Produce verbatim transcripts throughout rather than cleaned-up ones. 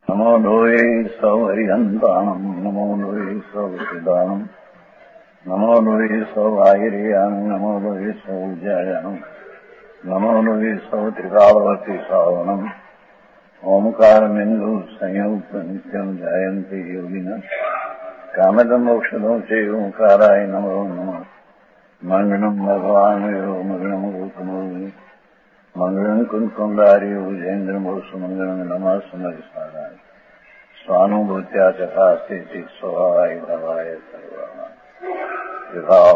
नमो लोये सौहरिहन्ताणम् नमो लोये सौहृदानम् नमो लोये सौभागिर्याम् नमो लोये सौजयानम् नमो लोये सौत्रिकालवती सावनम् ओंकारमिन्दु संयुक्त नित्यम् जायन्ति योगिनः कामदम् मोक्षदो च ओंकाराय नमो नमः मङ्गलम् भगवान् यो मङ्गलम् रूपमो मंगलम कुंकुंडारी उजेन्द्रमोसु मंगलम नमः समरिसाराय स्वानुभूत्या चकास्ते स्वभावाय भवाय सर्वा विभाव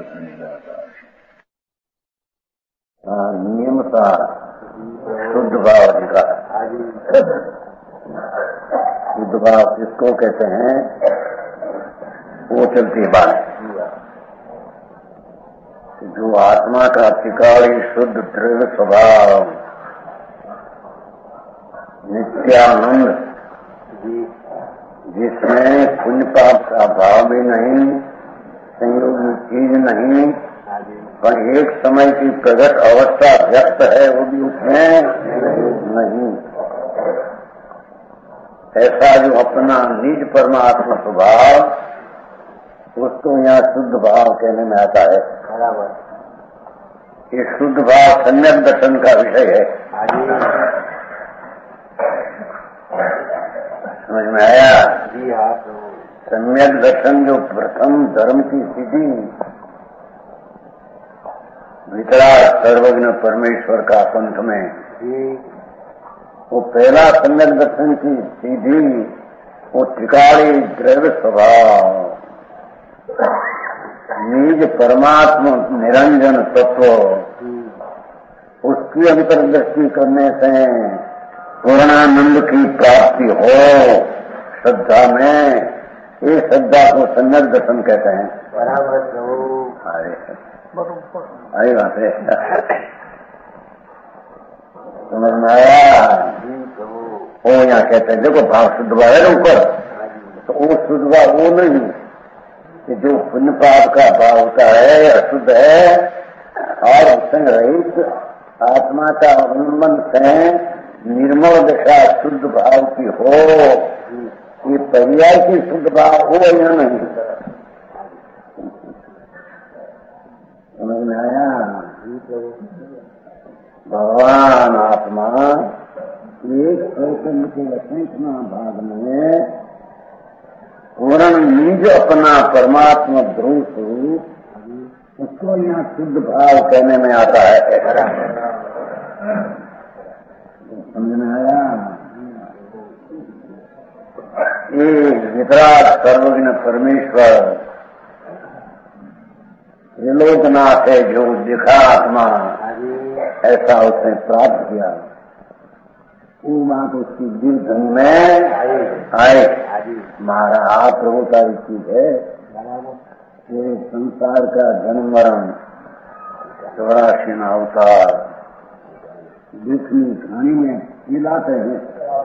नियम का शुद्ध भाव अधिकार। शुद्ध भाव किसको कहते हैं? वो चलती बात जो आत्मा का त्रिकाली शुद्ध दृढ़ स्वभाव नित्यानंद, जिसमें पुण्य पाप का भाव भी नहीं, संयोगी चीज नहीं, पर एक समय की प्रगट अवस्था व्यक्त है वो भी उसमें नहीं। ऐसा जो अपना निज परमात्मा स्वभाव, उसको यहाँ शुद्ध भाव कहने में आता है। ये शुद्ध भाव सम्यक दर्शन का विषय है। समझ में आया? जी हाँ। सम्यक दर्शन जो प्रथम धर्म की स्थिति वितराग सर्वज्ञ परमेश्वर का पंथ में, वो पहला सम्यक दर्शन की सीधी वो त्रिकाली द्रव्य स्वभाव निज परमात्मा निरंजन तत्व, उसकी अंतर्दृष्टि करने से पूर्णानंद की प्राप्ति हो श्रद्धा में, ये श्रद्धा को सम्यक दर्शन कहते हैं। बराबर आई बात है। समझ में आया? वो यहाँ कहते हैं देखो भाव शुद्ध भाव है ऊपर, तो वो शुद्ध भाव वो नहीं कि जो पुण्य पाप का भाव होता है अशुद्ध है, और संग रहित आत्मा का अवलंबन से निर्मल दशा शुद्ध भाव की हो, ये पर्याय की शुद्ध भाव हो या नहीं। समझ में आया? भगवान आत्मा एक प्रकंड के असेंखना भाग में पूर्ण निज अपना परमात्मा ध्रुव स्वरूप, उसको यहाँ शुद्ध भाव कहने में आता है। समझ में आया? ये वितराग सर्वज्ञ परमेश्वर त्रिलोकनाथ है, जो दिखा आत्मा ऐसा उसने प्राप्त किया, वो बात उसकी दिल धन में आए। हमारा आप प्रभु का चीज है। ये संसार का जन्म मरण चौरासी अवतार जिसमें कहानी में खिलाते हैं।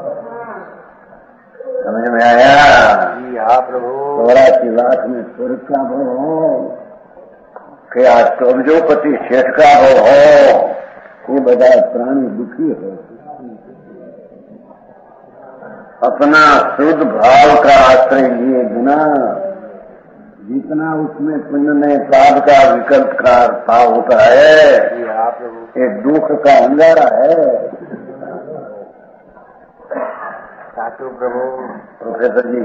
समझ में आया? जी हाँ प्रभु। चौरासी लाख में स्वर्ग का भाव हो, क्या कब्जोपति शेष का भाव हो, ये बड़ा प्राणी दुखी है। अपना शुद्ध भाव का आश्रय लिए बिना जितना उसमें पुण्य में पाप का विकल्प का भाव होता है, ये दुख का अंगारा है। साधु प्रभु प्रोफेसर जी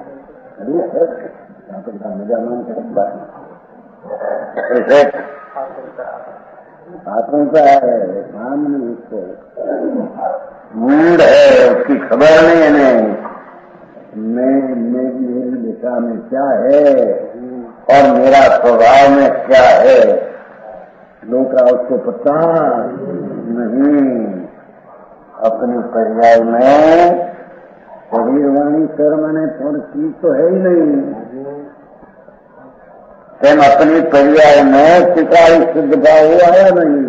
मजा मान सकता ऐसे आत्मता है, नाम नहीं उसको मूड है, उसकी खबर नहीं है। नहीं मैं मेरी दिशा में क्या है और मेरा स्वभाव में क्या है, लोग का उसको पता नहीं। अपनी पर्याय में शरीर वाणी कर्म ने पर चीज तो है ही नहीं। तेम अपनी पर्याय में त्रिकाली शुद्ध भाव हुआ है नहीं,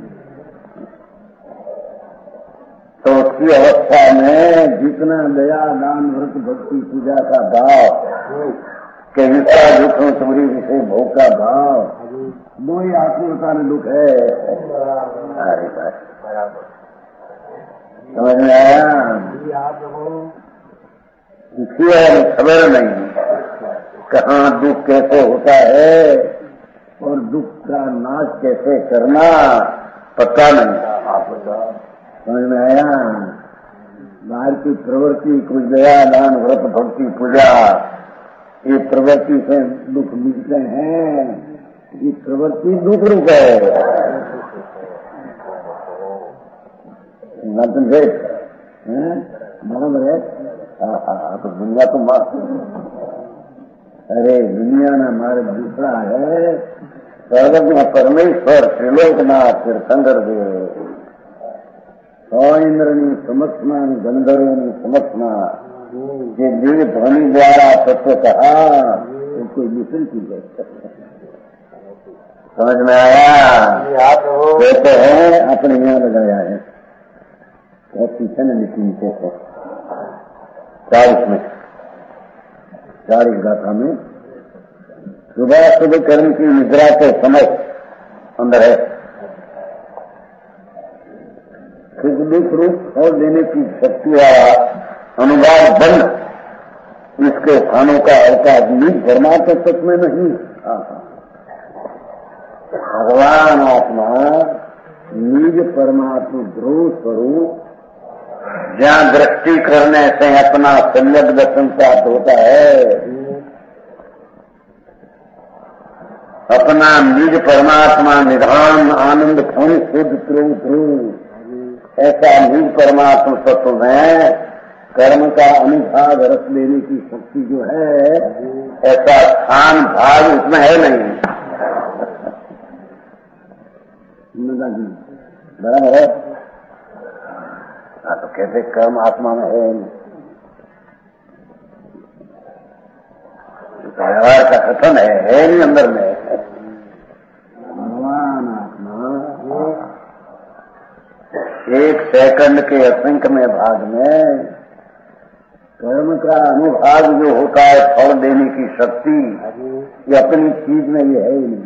तो उसकी अवस्था में जितना दया दान व्रत भक्ति पूजा का भाव के हिंसा दुख तुम्हारी विषय भोग का भाव, वो ही आत्मता में दुख है। अरे बस समझ में आया? इसलिए खबर नहीं कहाँ दुख कैसे होता है और दुख का नाश कैसे करना पता नहीं। समझ में आया? बाहर की प्रवृत्ति कुछ दया दान व्रत भक्ति पूजा ये प्रवृत्ति से दुख मिलते हैं। ये प्रवृत्ति दुख रूप है ना। तुम बराबर है। हाँ तो दुनिया तो मार। अरे दुनिया में हमारे दूसरा है सर्वज्ञ परमेश्वर त्रिलोकनाथ तीर्थंकर देव सौ इंद्रनी समक्षमान गंधर्वनी समक्षमा ये दिव्य ध्वनि द्वारा तत्व कहा तो कोई दूसरी चीज है। समझ में आया? कहते हैं अपने यहाँ लगाया है और पीछे ने लिखी थे चालीस में चालीस गाथा में सुबह सुबह कर्म की निद्रा के समय अंदर है सुख दुख रूप और देने की शक्ति वाला अनुवाद बंद इसके स्थानों का अवकाश निज परमात्मा तत्व में नहीं। भगवान आत्मा निज परमात्मा ध्रुव स्वरूप जहाँ दृष्टि करने से अपना सम्यक दर्शन प्राप्त होता है अपना निज परमात्मा निधान आनंद खन शुद्ध ध्रुव ध्रुव ऐसा निज परमात्मा तत्व में कर्म का अनुभाग रस लेने की शक्ति जो है ऐसा स्थान भाग उसमें है नहीं। बराबर है? हाँ तो कैसे कर्म आत्मा में है व्यवहार का कथन है, है नहीं अंदर में। भगवान आत्मा एक सेकंड के असंख्य में भाग में कर्म का अनुभाग जो होता है फल देने की शक्ति ये अपनी चीज में ये है ही नहीं।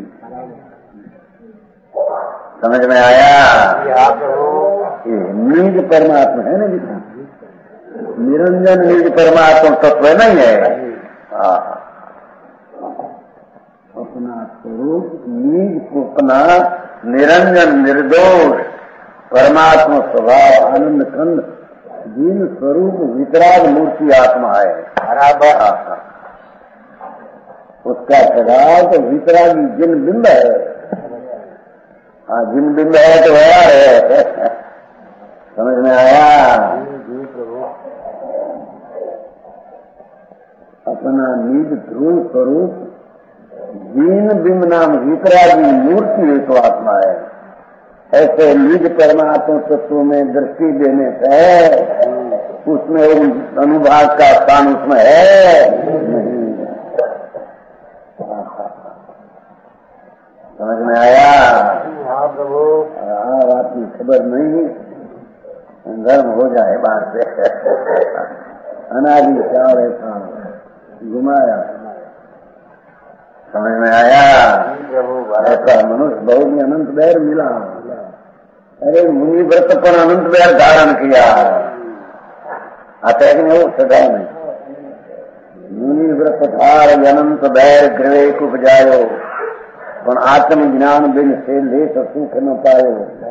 समझ में आया? ये निज परमात्मा है ना लिखा निरंजन निज परमात्मा तत्व नहीं है। हाँ अपना स्वरूप निज अपना निरंजन निर्दोष परमात्मा स्वभाव आनंद खंड जिन स्वरूप वितराग मूर्ति आत्मा है बराबर। उसका स्वभाव तो वितरागी जिन बिंब है। हाँ जिन बिंब है तो वह है। समझ में आया? अपना निज ध्रुव स्वरूप दीन बिंब नाम वितरागी मूर्ति एक तो आत्मा है। ऐसे निज परमात्मा तत्व में दृष्टि देने से उसमें अनुभाग का स्थान उसमें है नहीं। समझ में आया? हाँ प्रभु। हाँ बात की खबर नहीं धर्म हो जाए बाहर से। अनादि चार ऐसा घुमाया। समझ में आया? ऐसा मनुष्य बहुत ही अनंत बैर मिला। अरे मुनि व्रत पर अनंत बैर धारण किया आता है कि नहीं? वो सदा नहीं मुनि व्रत धार अनंत बैर गृह उपजायो पर आत्म ज्ञान बिन से ले तो सुख न पायो।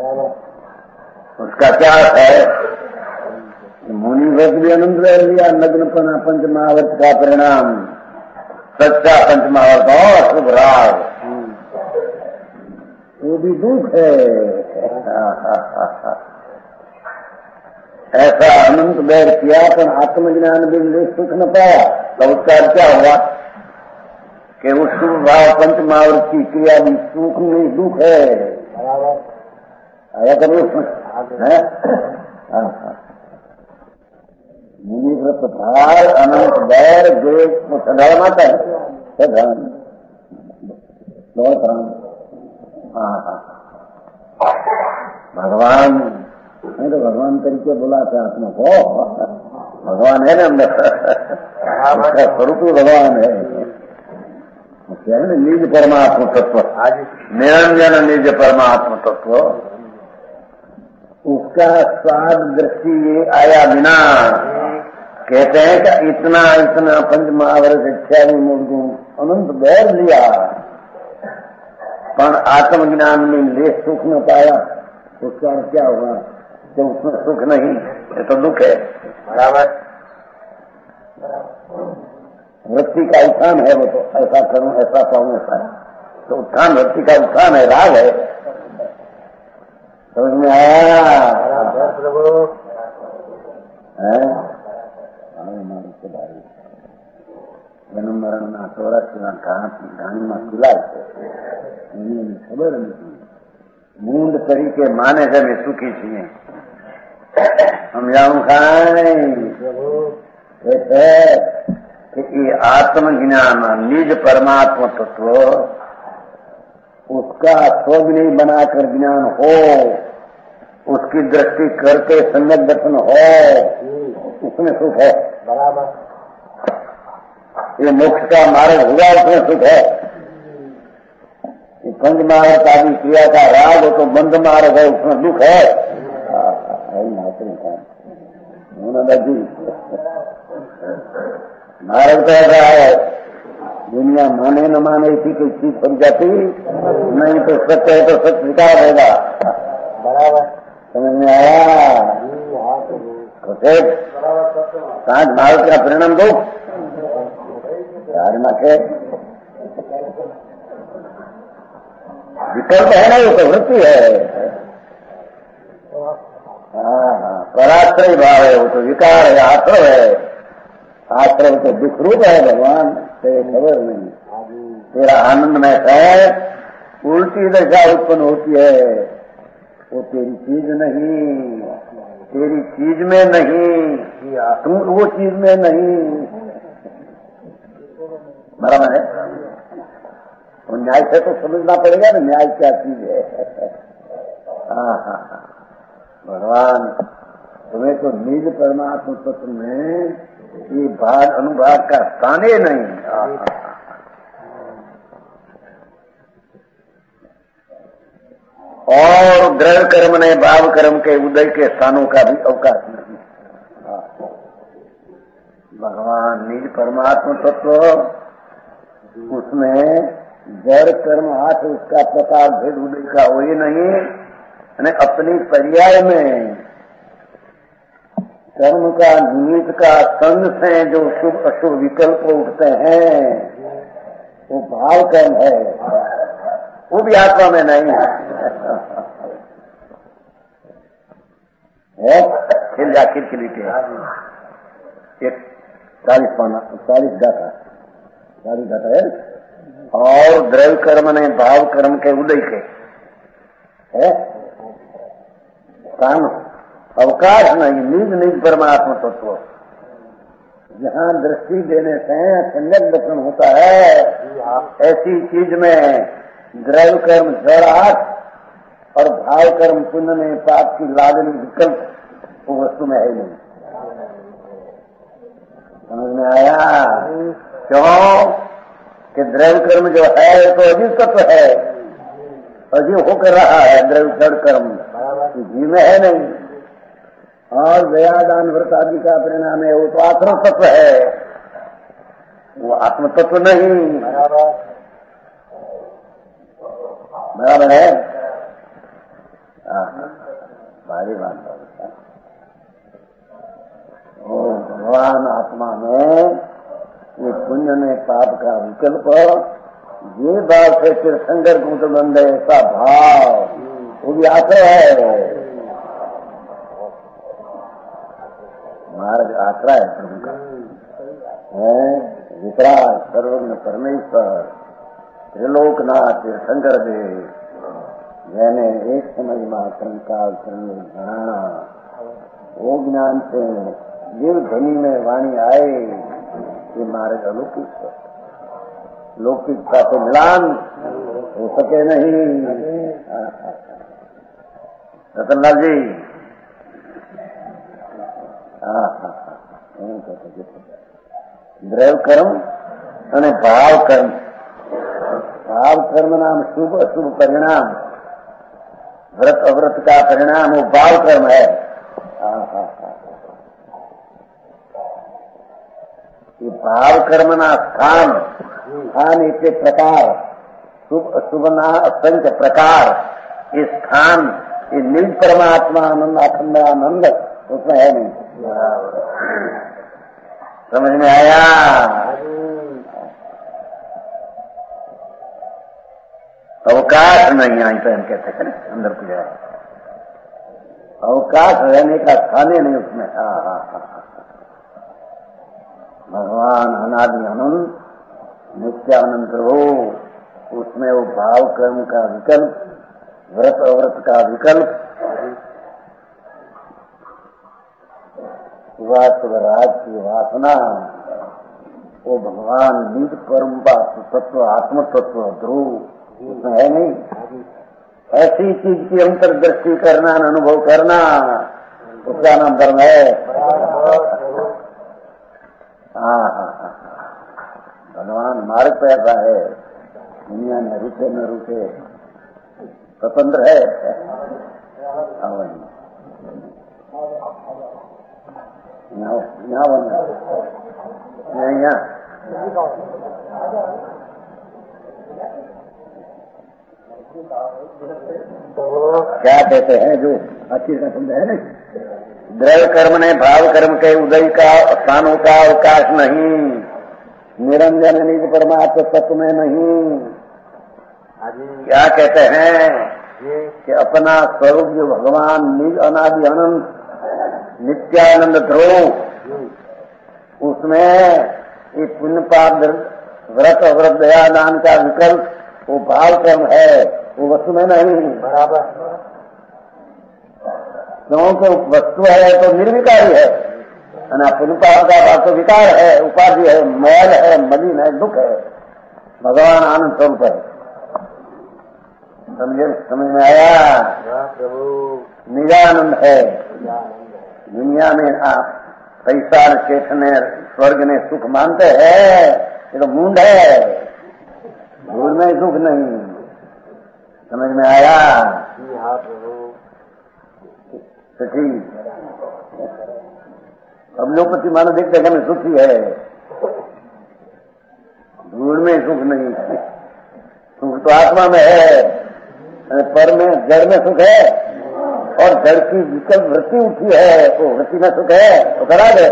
उसका क्या है? मुनि व्रत भी अनंत बैर लिया नग्नपना पंच महाव्रत का परिणाम सच्चा पंच महाव्रत और शुभ राग वो भी दुख है। ऐसा अनंत बैर किया पर आत्मज्ञान बिन ले सुख न पाया तो उसका क्या हुआ कि वो शुभ भाव पंच महाव्रत की क्रिया भी सुख नहीं दुख है। आया कभी उसमें मुनि व्रत भार अनंत बैर जो सदा माता है हाँ हाँ भगवान नहीं तो भगवान तरीके बुलाते आत्मा को भगवान है ना अंदर स्वरूप भगवान है क्या है ना निज परमात्मा तत्व निरंजन निज परमात्मा तत्व उसका स्वाद दृष्टि ये आया बिना कहते हैं कि इतना इतना पंच महावर्ष इच्छा मूर्ति अनंत बैर लिया पर आत्मज्ञान में ले सुख न पाया, उसका क्या हुआ? जब उसमें सुख नहीं ये तो दुख है। बराबर वृत्ति का उत्थान है वो, तो ऐसा करूं ऐसा पाऊं ऐसा, तो उत्थान वृत्ति का उत्थान है, राग है। समझ में आया? प्रभु જન્મ મરણના ચોરસના ઘાણીમાં ખુલાય છે એની ખબર નથી. મૂંડ તરીકે માને છે અમે સુખી છીએ, સમજાવું કાંઈ એટલે કે એ આત્મજ્ઞાન નિજ परमात्मा तत्व उसका स्वज्ञ बनाकर ज्ञान हो, उसकी दृष्टि करके सम्यक दर्शन हो, उसमें सुख है। बराबर ये मोक्ष का मार्ग हुआ, उसमें सुख है। ये पंच मार्ग आदि क्रिया का राग हो तो बंद मार्ग है, उसमें दुख है। मार्ग तो ऐसा है, दुनिया माने न माने इसी कोई चीज बन जाती, नहीं तो सत्य है तो सत्य स्वीकार होगा। बराबर समझ में आया? सांझ भारत का परिणाम दो के विकल्प है ना, ये तो वृत्ति है। हाँ हाँ पराश्रय भाव है, वो तो विकार है, आश्रय है। आश्रय तो दुख रूप है, भगवान तेरे खबर नहीं, तेरा आनंद में है। उल्टी दशा उत्पन्न होती है, वो तेरी चीज नहीं, तेरी चीज में नहीं, तुम वो चीज में नहीं। बराबर है? और न्याय से तो समझना पड़ेगा ना, न्याय क्या चीज है। हाँ हाँ हाँ भगवान तुम्हें तो निज परमात्मा तत्व में ये भाग अनुभाग का स्थान ही नहीं। और द्रव्य कर्म ने भाव कर्म के उदय के स्थानों का भी अवकाश नहीं। भगवान निज परमात्मा तत्व उसमें जड़ कर्म हाथ उसका प्रकार भेद उदय का हो ही नहीं। अपनी पर्याय में कर्म का निमित्त का संग से जो शुभ अशुभ विकल्प उठते हैं वो भाव कर्म है, वो भी आत्मा में नहीं है। खिल आखिर के लिए एक चालीस पाना चालीस गाथा चालीस गाथा है। और द्रव्य कर्म ने भाव कर्म के उदय के है स्थान अवकाश नहीं। निज निज परमात्मा तत्व जहाँ दृष्टि देने से सम्यक दर्शन होता है, ऐसी चीज में द्रव्य कर्म जड़ाहट और भाव कर्म पुण्य में पाप की लादनी विकल्प वो वस्तु में है नहीं। समझ में आया? क्यों कि द्रव्य कर्म जो है तो अजीव तत्व है, अजीव होकर रहा है। द्रव्य जड़ कर्म जीव में है नहीं। और दया दान व्रत आदि का परिणाम है, वो तो आत्म तत्व है, वो आत्म तत्व नहीं। बराबर है? भारी बात है। भगवान आत्मा में ये पुण्य में पाप का विकल्प, ये भाव से तीर्थंकर को बंद है, ऐसा भाव वो भी आश्रय है। मार्ग आश्रय है प्रभु का है। वितराग सर्वज्ञ परमेश्वर त्रिलोकनाथ तीर्थंकर देव, मैंने एक समय मां काल घराना वो ज्ञान से जीव ध्वनि में वाणी आए, ये मार्ग अलौकिक है। लौकिकता से मिलान हो सके नहीं। रतनलाल जी हाँ हाँ द्रव्य कर्म અને ભાવ કર્મ, भाव कर्म नाम शुभ अशुभ परिणाम, व्रत अव्रत का परिणाम वो भाव कर्म है। हाँ हाँ हाँ ये भाव कर्मना स्थान, स्थान इसे प्रकार, शुभ शुभना संच प्रकार, ये स्थान, ये निज परमात्मा आनंद अखंड आनंद उसमें है नहीं। समझ में आया? अवकाश नहीं, आई तो हम कहते हैं अंदर को जाए, अवकाश रहने का स्थान ही नहीं उसमें। हाँ हाँ हाँ, भगवान अनादि अनंत नित्यानंद हो, उसमें वो भाव कर्म का विकल्प, व्रत अव्रत का विकल्प, सुभाष की वासना, वो भगवान निज परम तत्व आत्म तत्व ध्रुव उसमें है नहीं। ऐसी चीज की अंतर्दृष्टि करना, अनुभव करना, उसका नाम धर्म है। हाँ हाँ हाँ, भगवान मार्ग पे ऐसा है, दुनिया में रुके न रुके स्वतंत्र है। यहाँ यहाँ बना यहाँ क्या कहते हैं जो अच्छी तरह समझा है ना, द्रव्य कर्म ने भाव कर्म के उदय का स्थानों का अवकाश नहीं, निरंजन निज परमात्म तत्व में नहीं। क्या कहते हैं कि अपना स्वरूप जो भगवान निज अनादि अनंत नित्यानंद ध्रुव, उसमें ये पुण्य पाप व्रत व्रत दया दान का विकल्प वो भाव कर्म है, वो वस्तु में नहीं। बराबर, क्योंकि वस्तु है तो निर्विकारी है, ना पुण्य पाप का भाव तो विकार है, उपाधि है, मैल है, मलिन है, दुख है। भगवान आनंद स्वरूप है। समझे? समझ में आया? निजानंद है। दुनिया में आप पैसा चेत ने स्वर्ग ने सुख मानते हैं, ये तो मूंड है, भूल में सुख नहीं। समझ में आया? तो ठीक, अब लोग पति मानो देखते हैं मैं सुखी है, भूल में सुख नहीं। सुख तो आत्मा में है, पर में जड़ में सुख है, और जड़ की विकल्प वृत्ति उठी है, तो वृत्ति में सुख है तो करा दे।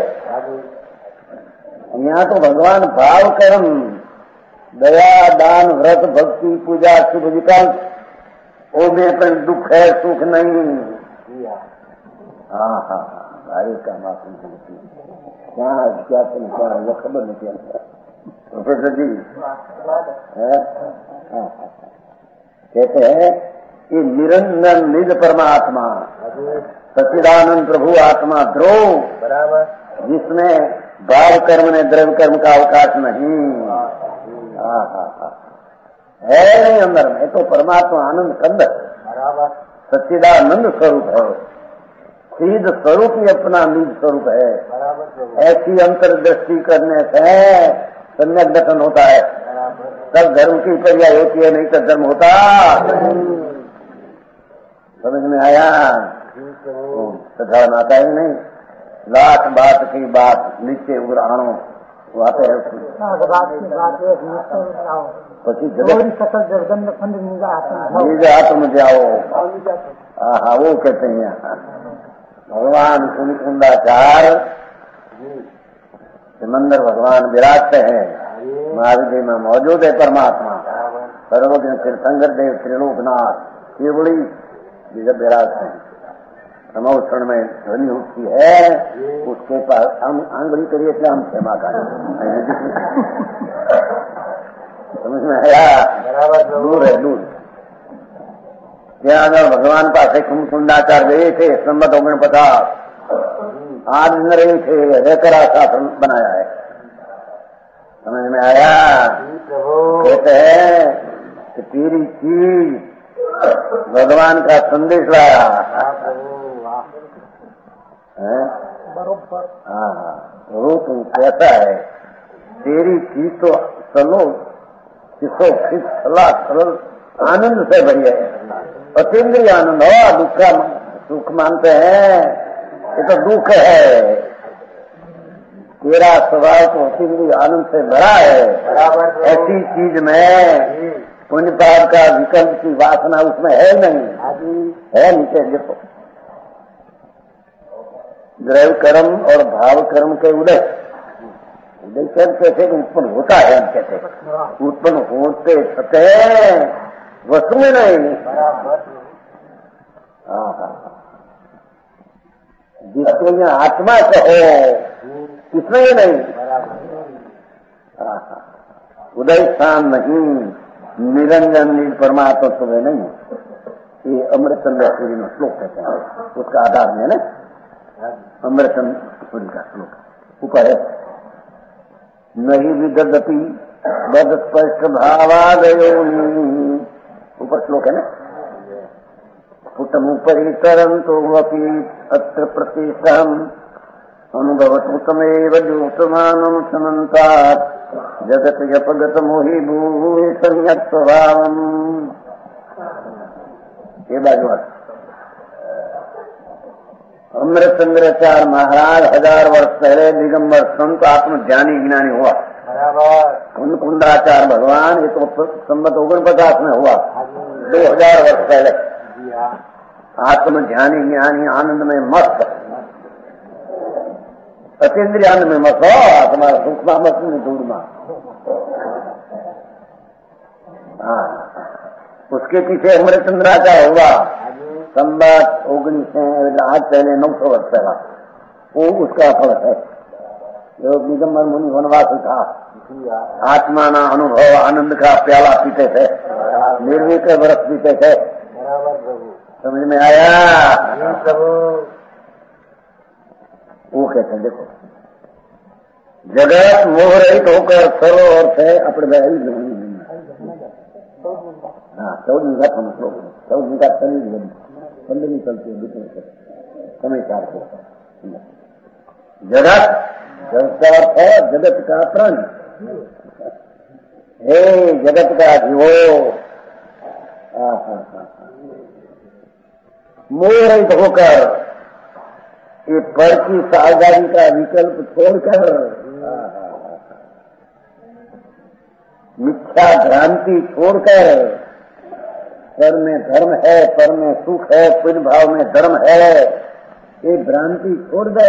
यहाँ तो भगवान भाव कर्म दया दान व्रत भक्ति पूजा शुभ विकल्प, वो में अपन दुख है सुख नहीं। हाँ हाँ हाँ, भाई का माफी क्या क्या क्या वो खबर नहीं चलता प्रोफेसर जी है। कहते हैं ये निरंजन निज परमात्मा सच्चिदानंद प्रभु आत्मा ध्रुव, बराबर, जिसमें भाव कर्म ने द्रव्य कर्म का अवकाश नहीं। हाँ हाँ हाँ, है नहीं अंदर में तो परमात्मा आनंद कंद, बराबर, सच्चिदानंद स्वरूप है, सीध स्वरूप ही अपना निज स्वरूप है। ऐसी अंतर्दृष्टि करने से सम्यक दर्शन होता है। सब धर्म की पर्याय होती है, नहीं तो धर्म होता। समझ में आया? साधारण आता ही नहीं, लाख बात की बात नीचे उड़ाणो वो आते है सकल जगदंड खंड निज आत्म जाओ। हाँ हाँ, वो कहते हैं भगवान कुंडाचार समंदर भगवान विराजते हैं, महाविद्य में मौजूद है परमात्मा, सर्वज्ञ तीर्थंकर देव त्रिलोकनाथ केवड़ी जब विराजते हैं। समोक्षण में ध्वनि उठती है, उसके पास हम आंगली करिए थे, हम क्षमा करें। समझ में आया? दूर है दूर। ત્યાં ભગવાન પાસે કુંડાચાર ગયે थे संबत ओगण पचास आज रहे थे, रहकर शासन बनाया है। समझ में आया? कहते हैं कि तेरी चीज भगवान का संदेश लाया है। बरोबर। हाँ हाँ, वो तू कैसा है, तेरी चीज तो चलो किसो किस सलाह सरल आनंद से भरी है, अतीन्द्रिय आनंद हो। दुख का सुख मानते हैं, ये तो दुख है। तेरा स्वभाव तो अति आनंद से भरा है, बराबर। ऐसी चीज में पुण्य पाप का विकल्प की वासना उसमें है नहीं, है नीचे देखो। द्रव्य कर्म और भाव कर्म के उदय उदय कर्म कैसे उत्पन्न होता है, हम कहते उत्पन्न होते सतह वस्तु में नहीं। जिसको यहाँ आत्मा कहो इसमें ही नहीं, उदय स्थान नहीं, निरंजन निज परमात्मा सुबह नहीं। ये अमृतचंद्र सूरी में श्लोक कहते हैं, उसका आधार में ना अमृतचंद्र सूरी का श्लोक ऊपर है। नहीं विदधति बद स्पष्ट भावादयो, ऊपर श्लोक है ना। पुटमुपरि तरन्तु अपि अत्र प्रतिष्ठम् अनुभवतु तमेव ज्योतिमानं समन्तात् जगत यपगत मोहि भूमि सम्यक् स्वभावम्। ये बाजू अमृतचंद्राचार्य महाराज हजार वर्ष पहले दिगंबर संत आत्मज्ञानी ज्ञानी हुआ। कुंद कुंदाचार्य भगवान ये तो संवत ओगन पचास में हुआ, दो हजार वर्ष पहले। आत्मज्ञानी ज्ञानी आनंद में मस्त, अतीन्द्रिय आनंद में मस्त हो, आत्मा सूक्ष्म मत में दूरमा। हाँ, उसके पीछे अमृतचंद्राचार्य हुआ संवत ओगनीस आज पहले नौ सौ वर्ष पहला। वो उसका फल है जो दिगंबर मुनि वनवासी था। आत्मा ना अनुभव आनंद का प्याला पीते थे, निर्विक व्रत पीते थे। समझ में आया प्रभु? वो कहते हैं देखो जगत मोह रहित होकर सर्व और से अपने हाँ चौदह का समझ लो, चौदह का शरीर बंद नहीं चलती है समय चार को। जगत जगत का अर्थ है जगत का प्राण। हे जगत का जीवो, मोह रहित होकर ये पर की साझेदारी का विकल्प छोड़कर, मिथ्या भ्रांति छोड़कर, पर में धर्म है, पर में सुख है, पुण्य भाव में धर्म है, ये भ्रांति छोड़ दे।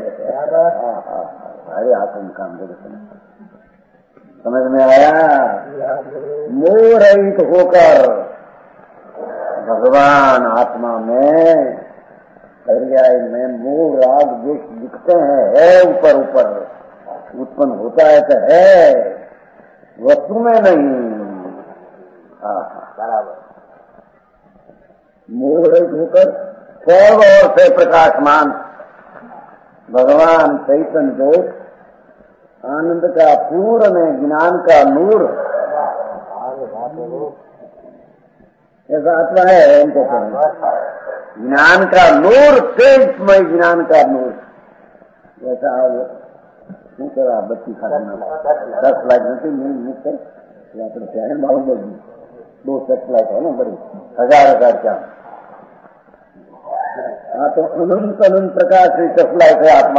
अरे आत्म काम समझ में आया? मोह रहित होकर भगवान आत्मा में पर्याय में मोह राग द्वेष दिखते हैं, है ऊपर ऊपर उत्पन्न होता है तो है, वस्तु में नहीं। बराबर मोह रहित होकर सर्व ओर से प्रकाशमान भगवान चैतन्य ज्योत आनंद का पूर्ण ज्ञान का नूर, ऐसा आत्मा है उनको ज्ञान का नूर, तेजमय ज्ञान का नूर। जैसा શું કરા બત્તી ખાના दस लाख नहीं मिल मिलते આપણે ત્યાં બાहुबल दो सेटेलाइट है ना बड़ी हजार हजार क्या। हाँ तो अनंत अनंत प्रकाश से सेटेलाइट है आत्मा।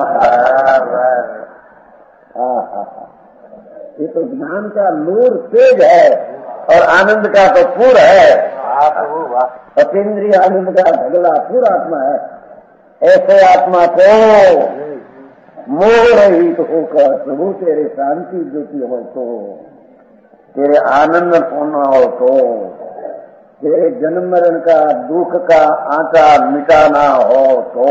हाँ हाँ ये तो ज्ञान का नूर तेज है और आनंद का तो पूर है, अतीन्द्रिय आनंद का ढगला पूरा आत्मा है। ऐसे आत्मा को मोह रहित होकर प्रभु तेरे शांति ज्योति हो तो, तेरे आनंद पूर्ण हो तो, तेरे जन्म मरण का दुख का आंचा मिटाना हो तो,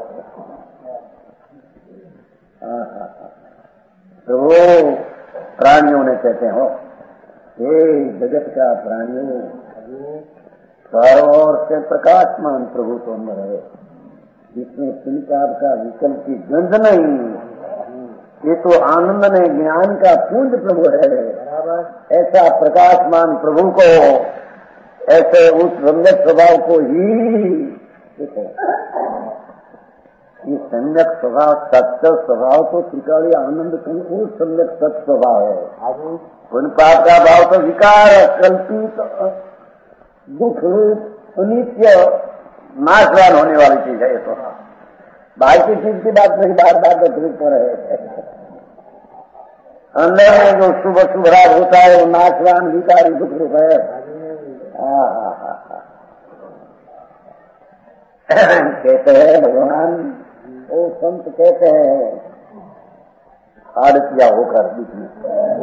प्रभु प्राणियों ने कहते हो हे जगत का प्राणियों चारों ओर से प्रकाशमान प्रभु तो अंदर है, जिसमें पुण्यपाप का विकल्प की गंध नहीं। ये तो आनंद ने ज्ञान का पूंज प्रभु है। ऐसा प्रकाशमान प्रभु को, ऐसे उस सम्यक स्वभाव को ही देखो। ये सम्यक स्वभाव सत्य स्वभाव तो त्रिकाली आनंद कंकु सम्यक सत्य स्वभाव है। पुण्यपाप का भाव तो विकार कल्पित दुख रूप अनित्य नाशवान होने वाली चीज है। ये तो बाहर की चीज की बात नहीं, बार बार तकलीफ पर है। अंदर में जो शुभ शुभ राग होता है वो नाशवान विकारी दुख रूप है। कहते हैं भगवान, वो संत कहते हैं आड़तिया होकर बीच में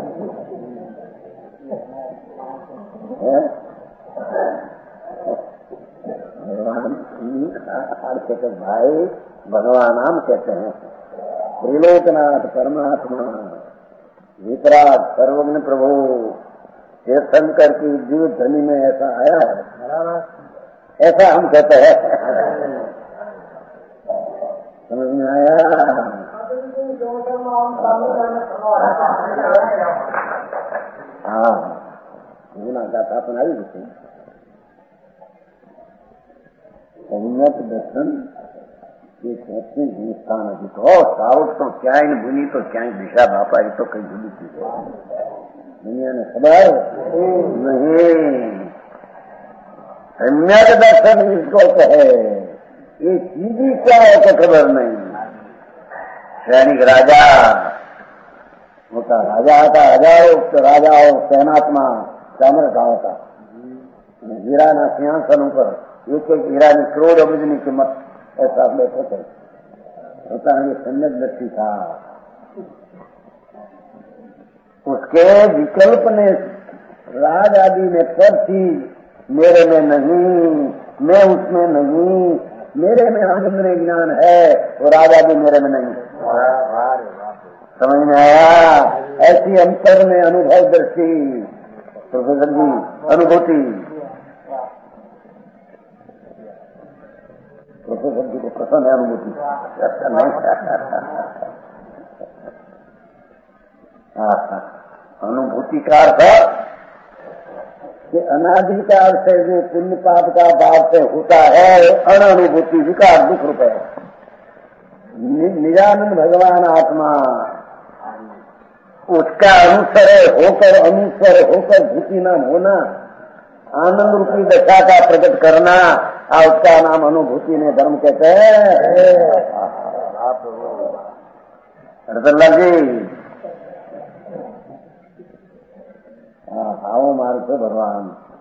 भगवान कहते भाई, भगवान नाम कहते हैं त्रिलोकनाथ परमात्मा वितराग सर्वज्ञ प्रभु। ये शंकर की जीव ध्वनि में ऐसा आया है, ऐसा हम कहते हैं। समझ में आया? हाँ, गुना गाथा अपन आई थी संयत दर्शन ये कहते हैं स्थान अभी तो साउथ तो क्या ही भूली तो क्या ही दिशा बापा, ये तो कई जुड़ी चीज है। दुनिया ने खबर नहीं, सम्यक दर्शन इसको कहे, ये चीज ही क्या है तो खबर नहीं। सैनिक राजा होता, राजा आता हजारों तो राजाओं सेनात्मा चामर का होता, हीरा ना सिंहासन पर एक एक हीरा की करोड़ अब्ज की कीमत ऐसा बैठे थे। होता है ये सम्यक दृष्टि था। उसके विकल्प ने राज आदि में सब चीज मेरे में नहीं, मैं उसमें नहीं, मेरे में आनंद में ज्ञान है, वो राज आदि मेरे में नहीं। समझ में आया? ऐसी अंतर में अनुभव दृष्टि प्रोफेसर जी अनुभूति प्रोफेसर जी को पसंद है अनुभूति अनुभूति का अर्थ कि अनाधिकार से जो पुण्य पाप का भाव से होता है अनुभूति विकार दुख रूप है। निजानंद भगवान आत्मा उसका अनुसर होकर अनुसर होकर भूति नाम होना, आनंद रूपी दशा का प्रकट करना, और उसका नाम अनुभूति ने धर्म कहते हैं। रतनलाल जी आओ मार्ग से भगवान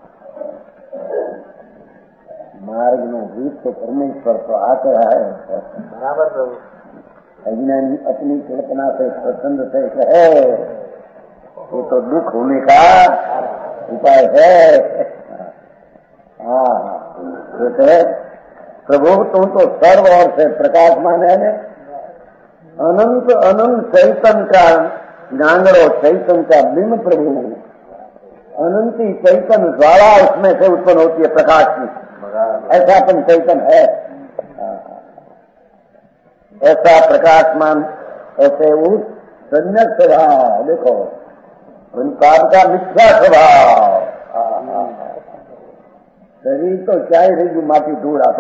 मार्ग में गीत तो परमेश्वर तो आते है बराबर प्रभु। अज्ञानी अपनी कल्पना से प्रसन्न से कहे वो तो दुख होने का उपाय है। हाँ कहते प्रभु तुम तो सर्व और से प्रकाशमान है, अनंत अनंत चैतन्य का गांगर और चैतन्य का बिंब प्रभु, अनंती चैतन्य ज्वाला उसमें से उत्पन्न होती है प्रकाश की, ऐसा अपन चैतन्य है। ऐसा प्रकाशमान ऐसे उस सम्यक स्वभाव देखो उनका का मिथ्या स्वभाव। शरीर तो क्या ही रहेगी माटी ढूंढ आ तो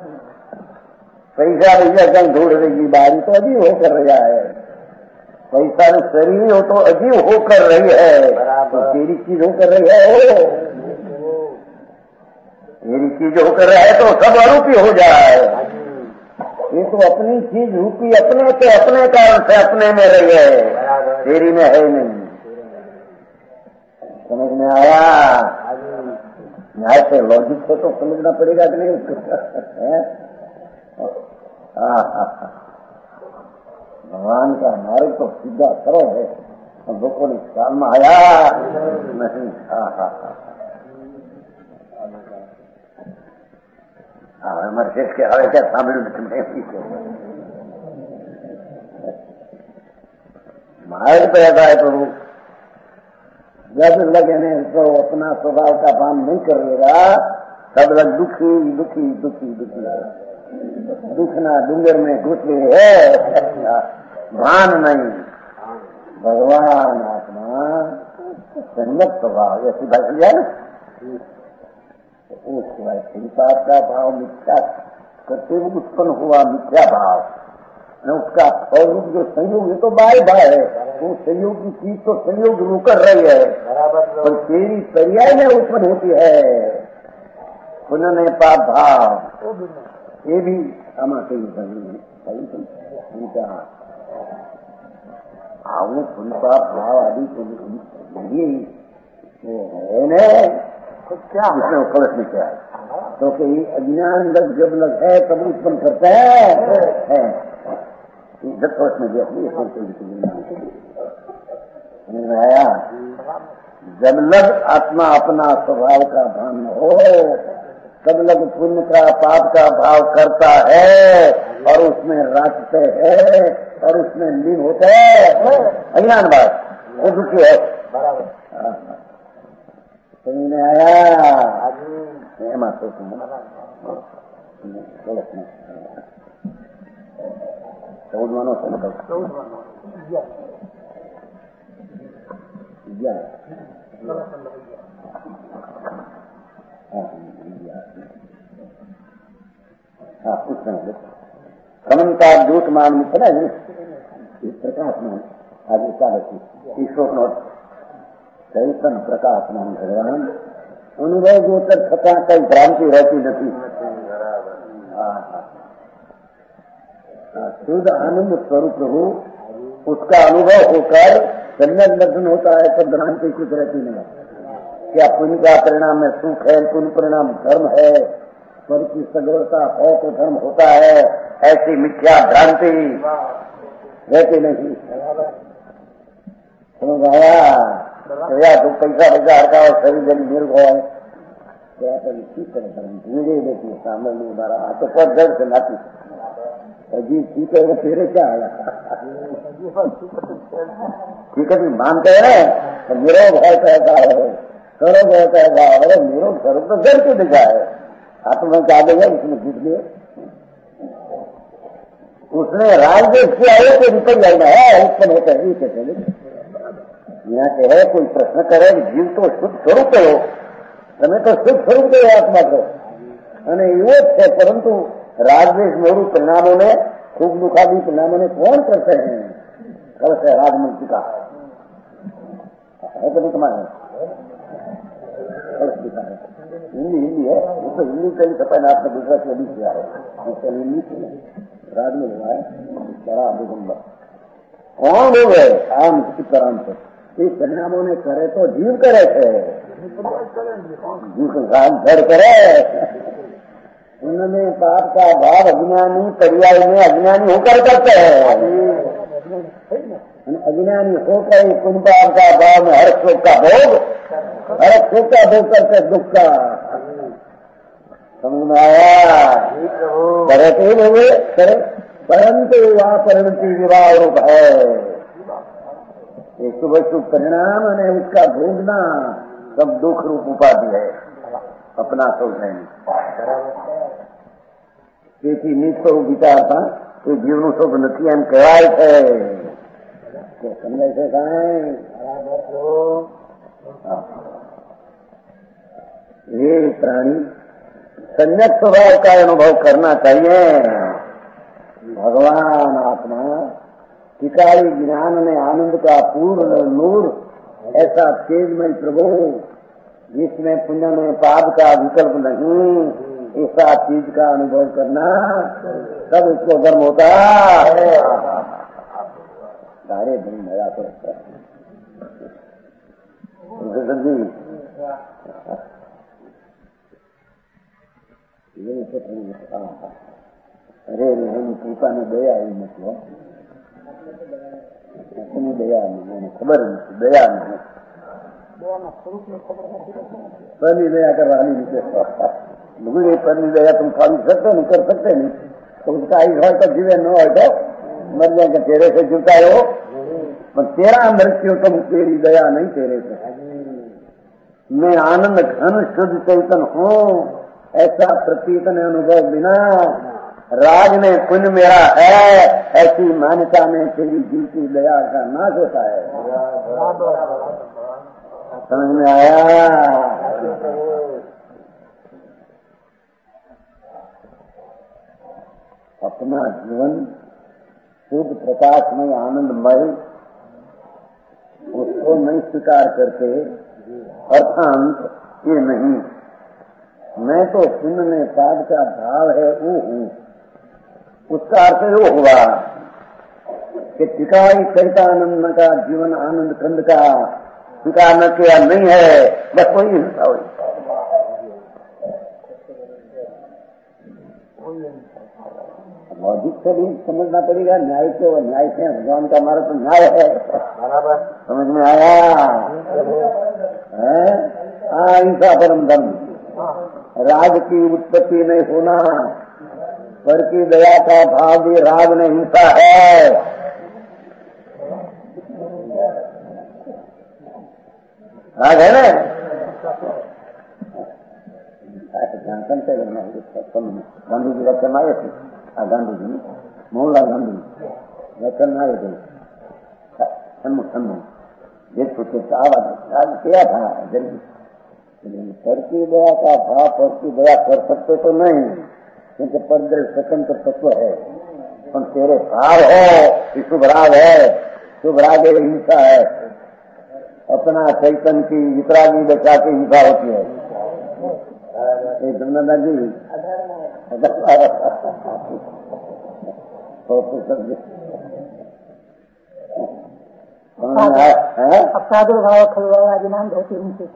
पैसा भैया कहीं ढूंढ रहेगी, बारी तो अजीब होकर रहा है। पैसा में शरीर हो तो अजीब होकर रही है, तो तेरी चीज होकर रही है, मेरी चीज होकर रहा है तो सब आरोपी हो जाए। ये तो अपनी चीज रूपी अपने के अपने कारण से अपने में रही है, तेरी में है नहीं। समझ में आया? न्याय से लॉजिक से तो समझना पड़ेगा कि नहीं उसको। भगवान का मार्ग तो सीधा सरल है, लोगों ने ख्याल में आया नहीं। हमारे शेष के हवे क्या शामिल मार्ग पे ऐसा है प्रभु, जब लगे ने तो अपना स्वभाव का काम नहीं करेगा तब लग दुखी दुखी दुखी दुखी है। दुखना डूंगर में घुस गए है, भान नहीं। भगवान आत्मा सम्यक स्वभाव ऐसी बात समझा ना, उसके संसार का भाव मिथ्या करते हुए उत्पन्न हुआ मिथ्या भाव, उसका स्वरूप जो संयोग है तो बाय बाय है, वो संयोग की चीज तो संयोग रू कर रही है, पर तेरी पर्याय में उत्पन्न होती है पुण्य पाप भाव। ये भी हमारे भावों पुनपा भाव आदि को नहीं है न क्या उसमें कलश में क्या है तो कि अज्ञान लग जब लग है तब उत्पन्न करता है जब कलश में दिया आया जब लग आत्मा अपना स्वभाव का भान हो तब लग पुण्य का पाप का भाव करता है और उसमें रचते है और उसमें लीन होता है अज्ञान बात वो दुखी है समझ में आया चौद मानो चौद मानो हाँ कुछ नहीं समन्ता दूत मान मित्र ना प्रकाश मान आज एकादशी ईश्वर नोट चैतन प्रकाश मान भगवान अनुभव गोचर छता कई भ्रांति रहती नहीं शुद्ध आनंद स्वरूप प्रभु उसका अनुभव होकर संयम लग्न होता है तब भ्रांति कुछ रहती नहीं क्या पुण्य का परिणाम में सुख है पुण्य परिणाम धर्म है स्वर की सगवरता हो तो धर्म होता है ऐसी मिथ्या भ्रांति रहती नहीं समझ आया तो पैसा पैसा हड़का और शरीर जब निर्भ है क्या कभी ठीक तरह धर्म धीरे देती है सामने नहीं मारा तो पर जड़ से नाती अजीब ठीक है वो तेरे क्या आया ठीक है मानते हैं तो निरोग है कहता है स्वरूप होता है भाव है निरोग स्वरूप तो जड़ के दिखा है आत्मा क्या देगा उसमें जीत लिए उसने राजदेश किया है तो निकल जाएगा है उत्पन्न होता है ये कहते हैं यहाँ के है कोई प्रश्न करे जीव तो शुद्ध स्वरूप हो તમે તો શુદ્ધ સ્વરૂપ ગયો આત્મા છો અને એવો જ છે પરંતુ राजदेश मोरू परिणामों ने खूब दुखादी परिणामों ने कौन करते हैं कल से राजमंत्री का है कभी तुम्हारे हिंदी हिंदी है उसको हिंदी कहीं सफाई आपने गुजरात में भी किया है उसका हिंदी राज में हुआ है बड़ा दिगंबर कौन लोग है आम सीताराम से इस परिणामों ने करे तो जीव करे थे जीव को घर करे उनमें पाप का भाव अज्ञानी पर्याय में अज्ञानी होकर करते हैं अज्ञानी होकर पुण्य पाप का भाव में हर शोक का भोग हर शोक का भोग करते दुख का समझ में आया करे तो हुए करे परंतु वह परिणति विवाह रूप है एक शुभ शुभ परिणाम है उसका भोगना सब दुख रूप उपाधि है अपना सोचने તેથી નીચ પર વિચારતા એ જીવનું સુખ નથી એમ કહેવાય છે સમજાય છે કાંઈ ये प्राणी संयत स्वभाव का अनुभव करना चाहिए भगवान आत्मा टिकाई ज्ञान में आनंद का पूर्ण नूर ऐसा तेजमय प्रभु जिसमें पुण्य में पाप का विकल्प नहीं ऐसा चीज का अनुभव करना तब उसको गर्म होता है सारे दिन मजा तो अरे हम कृपा ने दया ही मतलब अपनी दया नहीं खबर नहीं दया नहीं पहली दया करवा ली मुझे पहली दया तुम खाली सकते नहीं कर सकते नहीं तो उसका आई घर तक जीवे न हो तो मर जाएगा तेरे से जुटा हो पर तेरा मृत्यु तुम तेरी दया नहीं तेरे से मैं आनंद घन शुद्ध चेतन हूँ ऐसा प्रतीत ने अनुभव बिना राज में पुण्य मेरा है ऐसी मान्यता में तेरी जीव की दया का नाश होता है समझ में आया अपना जीवन शुद्ध प्रकाशमय आनंदमय उसको नहीं स्वीकार करते अर्थांत ये नहीं मैं तो पुण्य में पाद का भाव है वो हूँ उसका अर्थ वो हुआ कि टिकाई चैतानंद का जीवन आनंद खंड का स्वीकार न किया नहीं है, बस वही हिंसा हुई। लॉजिक से भी समझना पड़ेगा, न्याय से वो न्याय से भगवान का हमारा तो न्याय है, बराबर समझ में आया है। अहिंसा परम धर्म, राग की उत्पत्ति नहीं होना, पर की दया का भाव भी राग में हिंसा है। राग है ना, गांधी जी वचन आए थे, गांधी जी मोहनलाल गांधी वचन आए थे, सम्मुख सम्मुख ये सोचे आवाज किया था जल्दी, पर की दया का भाव पर की दया कर सकते तो नहीं, क्योंकि परदल स्वतंत्र तत्व है, पर तेरे भाव हो शुभ राग है, शुभ राग हिंसा है, अपना चैतन की वितरागी बचा के हिंसा होती है। जमुना जी प्रादुर्भाव खलुवादिनाम होती उनसे।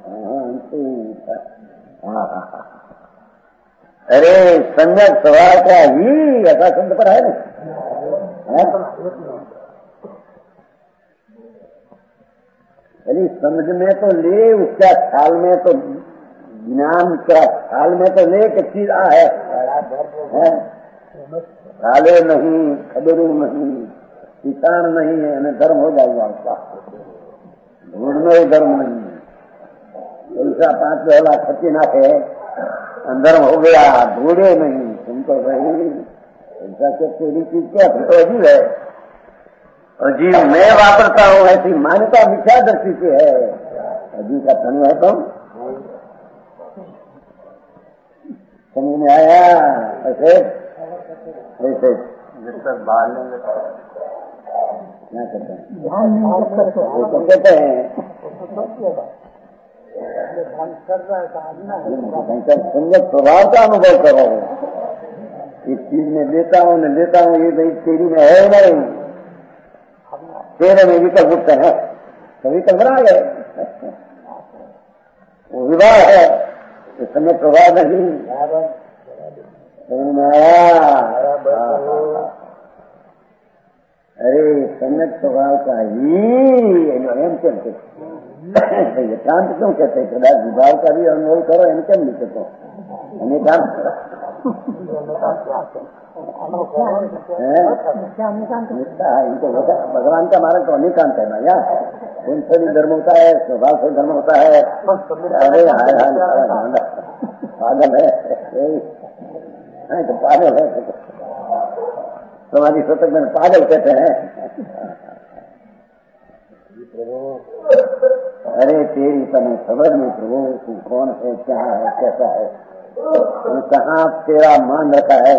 अरे सम्यक स्वभाव का ही ऐसा शब्द पर है ना, यदि समझ में तो ले, उसका ख्याल में तो ज्ञान का ख्याल में तो ले कि चीज आ है, खाले नहीं खबरू नहीं किसान नहीं है न धर्म हो जाएगा उसका, ढूंढने ही धर्म नहीं है। ऐसा पांच वाला खची ना के धर्म हो गया, ढूंढे नहीं तुम तो भाई ऐसा क्या तेरी चीज क्या फिर तो अजीब है, और जीव मैं वापरता हूँ ऐसी मान्यता मिथ्या दृष्टि से है, अजीब का धन है तुम समझ में आया। ऐसे ऐसे जिस तक बाहर लेंगे क्या करते हैं, वो तो कहते हैं संगत स्वभाव का अनुभव करो, इस चीज में लेता हूँ न लेता हूँ ये भाई तेरी में है नहीं, तेरे में विकल्प उठते हैं, तो विकल्प बना गए, वो विवाह है, इस समय प्रभाव नहीं आया। अरे सम्यक स्वभाव का ही एम कहते, एकांत क्यों कहते, कदा विभाव का भी अनुभव करो, एम केम नहीं कहते, इनको भगवान का मार्ग तो अनेकांत है ना यार, उनसे भी धर्म होता है, स्वभाव से धर्म होता है। अरे हाय हाय पागल है तो पागल है, तुम्हारी शतक में पागल कहते हैं। अरे तेरी तने खबर नहीं प्रभु तू कौन है, क्या है, कैसा है, कहाँ तेरा मान रखा है।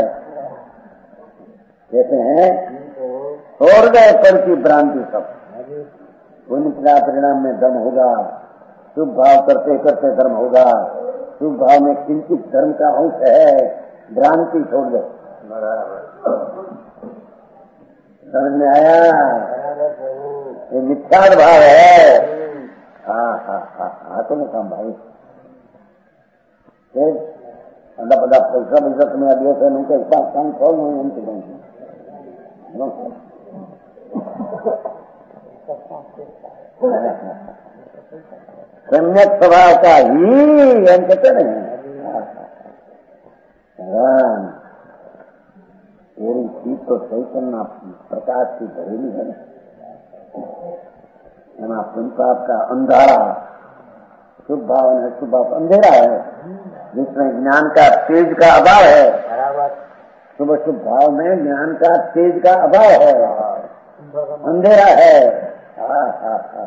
कहते हैं छोड़ गए पर की भ्रांति सब, उनका परिणाम में धर्म होगा, शुभ भाव करते करते धर्म होगा, शुभ भाव में किंचित धर्म का अंश है, भ्रांति छोड़ दो। समझ में आया, ये मिथ्या भाव है। हाँ हाँ हाँ हाथों में काम भाई, अल्लाह बड़ा पैसा पैसा तुम्हें दिया था, उनके पास काम खोल नहीं उनके बैंक सम्यक स्वभाव का ही हम कहते नहीं, तेरी चीज तो चैतन्य प्रकाश की भरेली है ना, संसार का अंधारा शुभ भाव है, शुभ भाव अंधेरा है जिसमें ज्ञान का तेज का अभाव है, शुभ शुभ भाव में ज्ञान का तेज का अभाव है, अंधेरा है। हाँ हाँ हाँ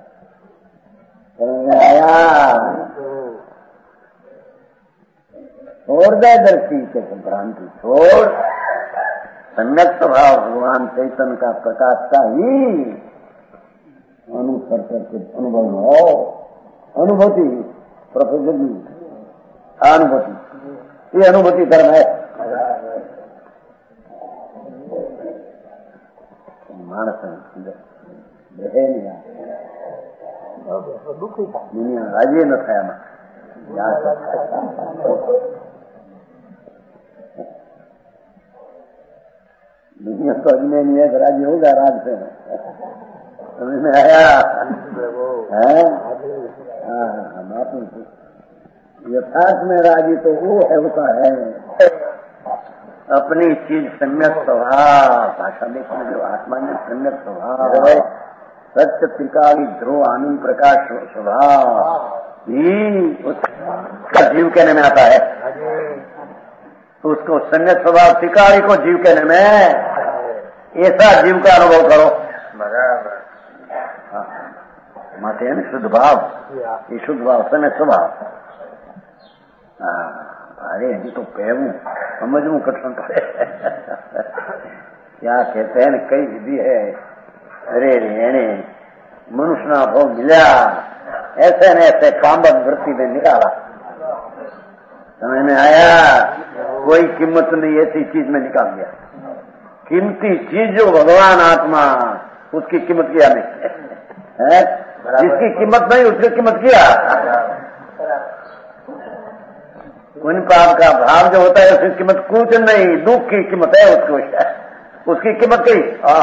समझ में आया। छोड़ दे दृष्टि के भ्रांति छोड़, सम्यक स्वभाव भगवान चैतन्य का प्रकाश का ही अनुसर करके अनुभव हो, अनुभूति प्रोफेसर जी अनुभूति, ये अनुभूति धर्म है। માણસ રહે નહીં, દુનિયા રાજી ન થાય આમાં. दुनिया तो अजमेर नहीं है, राजी होगा राज से. समझ में आया? है यथार्थ में राजी तो वो है, उसका है अपनी चीज सम्यक स्वभाव. भाषा देखने जो आत्मा में सम्यक स्वभाव, सत्य त्रिकाली ध्रुव आनंद प्रकाश स्वभाव ही उसका जीव कहने में आता है. तो उसको सम्यक स्वभाव त्रिकाली को जीव कहने में, ऐसा जीव का अनुभव करो. बराबर माते है शुद्ध भाव, ये शुद्ध भाव सम्यक स्वभाव. अरे हजी तो कहूं समझू कठिन पड़े. क्या कहते हैं कई विधि है. अरे रे मनुष्य ना भाव मिला, ऐसे न ऐसे कामबद वृत्ति में निकाला. समझ में आया? कोई कीमत नहीं, ऐसी चीज में निकाल दिया. कीमती चीज जो भगवान आत्मा, उसकी कीमत किया नहीं है. जिसकी कीमत नहीं उसकी कीमत किया. पुण्य पाप का भाव जो होता है उसकी कीमत कुछ नहीं, दुख की कीमत है उसको, उसकी कीमत कही.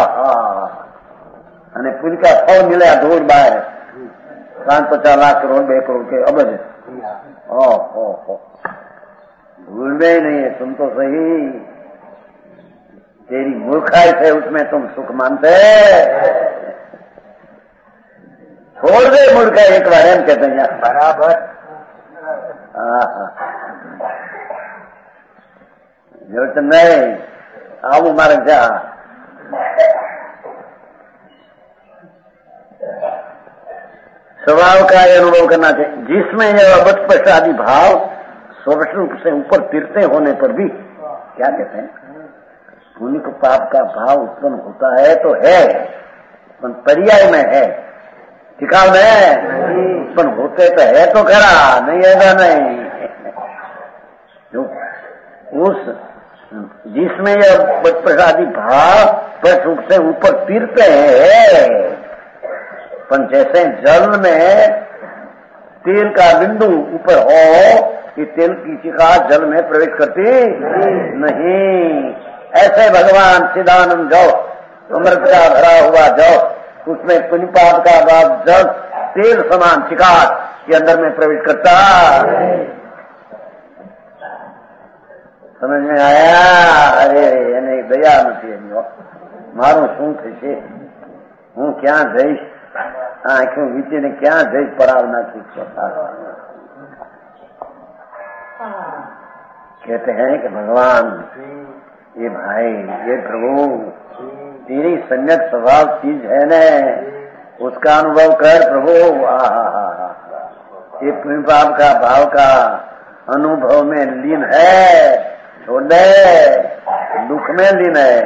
અને પુण्य का फल मिले धूल बाहर पांच पचास लाख करोड़ बे करोड़ के अबज. ओहो भूल में ही नहीं है. तुम तो सही, तेरी मूर्खाई से उसमें तुम सुख मानते. छोड़ दे मूर्खाई एक बार, हम कहते हैं बराबर. जरूरत नहीं आऊ मारे जा. स्वभाव का अनुभव करना चाहिए, जिसमें यह अबस्पष्ट आदि भाव स्वरूप से ऊपर तिरते होने पर भी, क्या कहते हैं, पुण्य को पाप का भाव उत्पन्न होता है तो है, पर पर्याय में है, टिकाव में उत्पन्न होते तो है तो खरा, नहीं ऐसा नहीं. उस जिसमें यह अबस्पष्ट आदि भाव स्पष्ट रूप से ऊपर तिरते हैं, पर जैसे जल में तेल का बिंदु ऊपर हो, कि तेल की शिखा जल में प्रवेश करती नहीं. ऐसे भगवान चिदानंद जाओ, अमृत का भरा हुआ जाओ, उसमें पुण्य पाप का भाव जल तेल समान शिकार के अंदर में प्रवेश करता. समझ में आया? अरे એને દયા નથી એની. મારું શું થશે? હું ક્યાં જઈશ? આંખો વીચીને ક્યાં જઈશ? પરાવ નાખી. कहते हैं कि भगवान, ये भाई, ये प्रभु, तेरी सम्यक स्वभाव चीज है न, उसका अनुभव कर प्रभु. ये पुण्य पाप का भाव का अनुभव में लीन है, छोड़ दे, दुख में लीन है.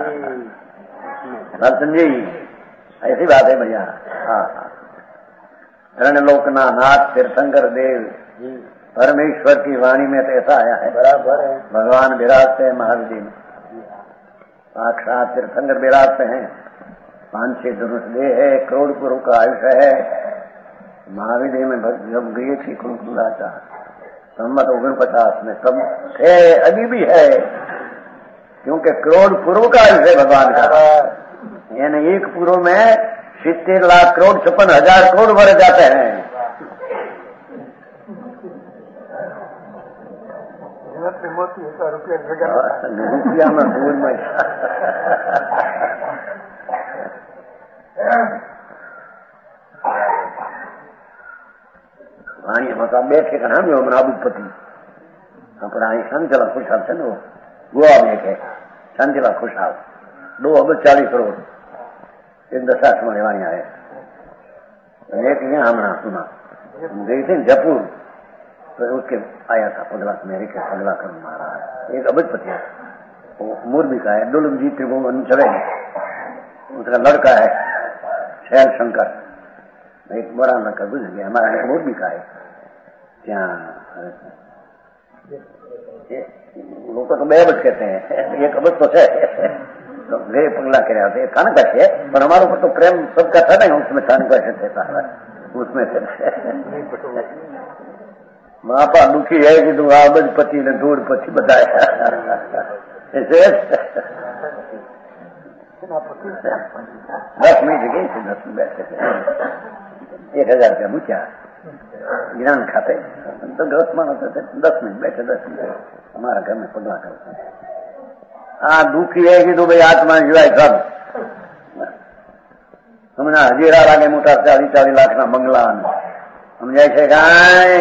नरसिंह जी ऐसी बात है भैया. हाँ धरण लोकना नाथ तीर्थंकर देव परमेश्वर की वाणी में तो ऐसा आया है. बराबर है. भगवान विराजते हैं महाविधि में, साक्षात तीर्थंकर विराजते हैं. पांच छह धनुष देह है, करोड़ पुरु का आयुष्य है. महाविधि में जब गए थी कुलकुलाचा संमत ओगन पचास में सब है, अभी भी है, क्योंकि करोड़ पूर्व का आयुष्य भगवान का. यानी एक पूर्व में सितर लाख करोड़ छप्पन हजार करोड़ भर जाते हैं. रुपया में भूल में અહીં હતા બે ઠેકાણા હમ્યો મને આબુપતિ આપણે અહીં શાંતિલા ખુશાલ છે ને ગોવા में કે શાંતિલા ખુશાલ दो अबज चालीस करोड़ एक दशा में वाणी आए. एक यहाँ हमारा सुना गई थी जयपुर, तो उसके आया था पगला मेरे के पगला कर मारा है. एक अबजपति है, वो मोरबी का है, डोलमजी त्रिभुवन चले, उसका लड़का है शैल शंकर, एक बड़ा लड़का गुजर गया. हमारा एक मोरबी का है. क्या लोग तो बे अबज कहते हैं, एक अबज तो है. तो वे पगला કર્યા છે કારણ का છે પણ અમારા ઉપર તો પ્રેમ सबका था नहीं उसमें थान का से था उसमें से मापा दुखी है कि तू आबज पति ने दूर पति बताया ऐसे दस मिनट गई थी दस मिनट बैठे थे एक हजार रुपया मुख्या ज्ञान खाते तो दस मानस थे दस मिनट बैठे दस मिनट हमारा घर में पगला करते हाँ दुखी है कि तू भाई आत्मा जीवाय सब हमने हजीरा लागे मोटा चालीस चालीस लाख ना बंगला समझाय છે કાંઈ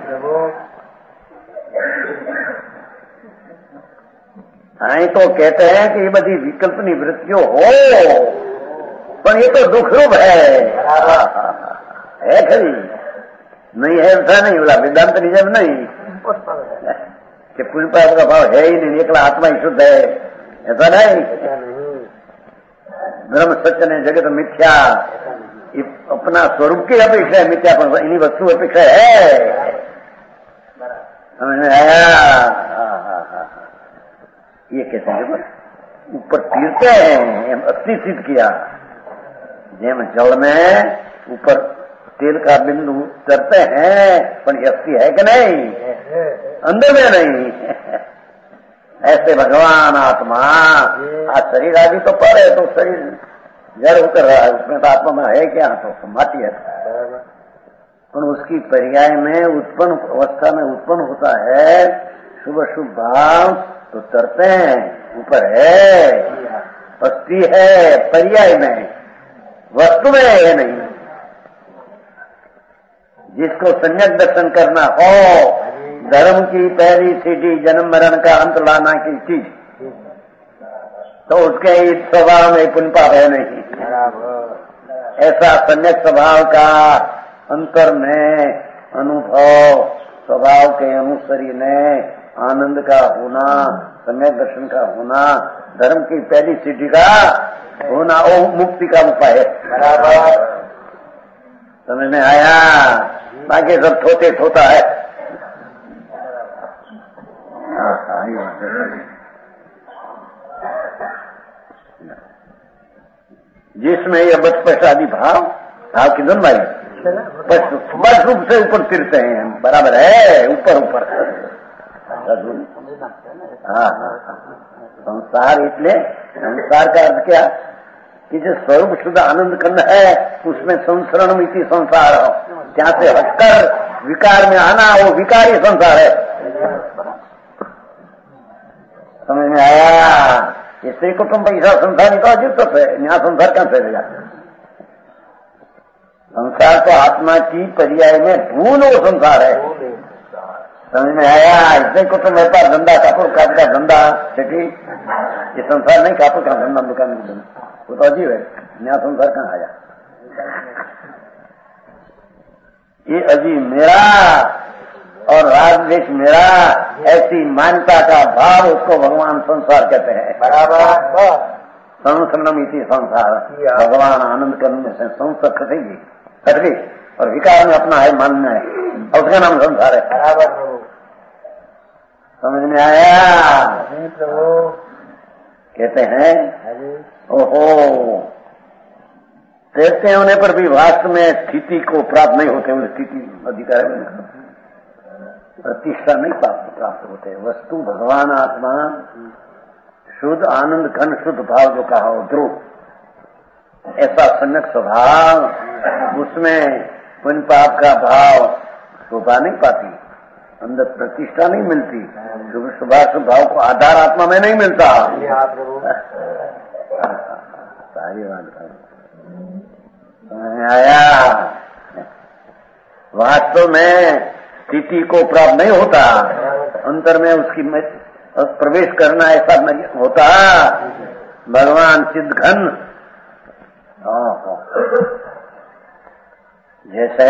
हाँ तो कहते हैं कि ये बड़ी विकल्पनी वृत्तियों हो पर ये तो दुख रूप है है खरी नहीं है ऐसा नहीं बोला वेदांत निजम नहीं कि पुण्य पाप का भाव है ही नहीं एकला आत्मा ही शुद्ध है ऐसा नहीं ब्रह्म सत्य ने जगत मिथ्या अपना स्वरूप की अपेक्षा है मिथ्या पर इन्हीं वस्तु अपेक्षा है समझ में आया ये कैसे देखो ऊपर तीरते हैं अस्थि सिद्ध किया जेम जल में ऊपर तेल का बिंदु करते हैं पर ये अस्थि है कि नहीं अंदर में नहीं ऐसे भगवान आत्मा आज शरीर आदि तो पर है तो शरीर जड़ उतर रहा है उसमें तो आत्मा में है क्या तो माटी है पर उसकी पर्याय में उत्पन्न अवस्था में उत्पन्न होता है शुभ शुभ भाव तो तरते हैं ऊपर है अस्थि है पर्याय में वस्तु में है नहीं जिसको सम्यक दर्शन करना हो धर्म की पहली सीढ़ी जन्म मरण का अंत लाना की चीज तो उसके इस स्वभाव में पुण्य पाप है नहीं ऐसा सम्यक स्वभाव का अंतर में अनुभव स्वभाव के अनुसरी ने आनंद का होना सम्यक दर्शन का होना धर्म की पहली सीढ़ी का होना वो मुक्ति का उपाय है समझ में आया बाकी सब थोते थोता है जिसमें यह बचपन आदि भाव भाव की धन भाई बस रूप से ऊपर तिरते हैं बराबर है ऊपर ऊपर हाँ हाँ संसार इसलिए संसार का अर्थ क्या कि जो स्वरूप शुद्ध आनंद खंड है उसमें संसरण मिति संसार हो जहाँ से हटकर विकार में आना वो विकारी संसार है समझ में आया ये श्री कुटुंब पैसा संसार तो अजित है यहाँ संसार कहाँ से रहेगा संसार तो आत्मा की पर्याय में भूल वो संसार है समझ में आया इससे कुटुंब व्यापार धंधा कापुर काट का धंधा ठीक ये संसार नहीं कापुर का धंधा दुकान की धंधा वो तो अजीब है नया संसार कहाँ आया ये अजीब मेरा और राजदेश मेरा ऐसी मान्यता का भाव उसको भगवान संसार कहते हैं बराबर संसरणम इति संसार भगवान आनंद करने से संसार कटेगी कट गई और विकार में अपना है मानना है और उसका नाम संसार है बराबर समझ में आया प्रभु कहते हैं ओहो कहते होने पर भी वास्तव में स्थिति को प्राप्त नहीं होते स्थिति अधिकार प्रतिष्ठा नहीं प्राप्त होते वस्तु भगवान आत्मा शुद्ध आनंद घन शुद्ध भाव जो कहा हो ध्रुव ऐसा सम्यक स्वभाव उसमें पुण्य पाप का भाव शोभा नहीं पाती अंदर प्रतिष्ठा नहीं मिलती शुभ शुभाशुभ भाव को आधार आत्मा में नहीं मिलता सारी बात आया वास्तव में स्थिति को प्राप्त नहीं होता अंतर में उसकी प्रवेश करना ऐसा नहीं होता भगवान सिद्ध घन जैसे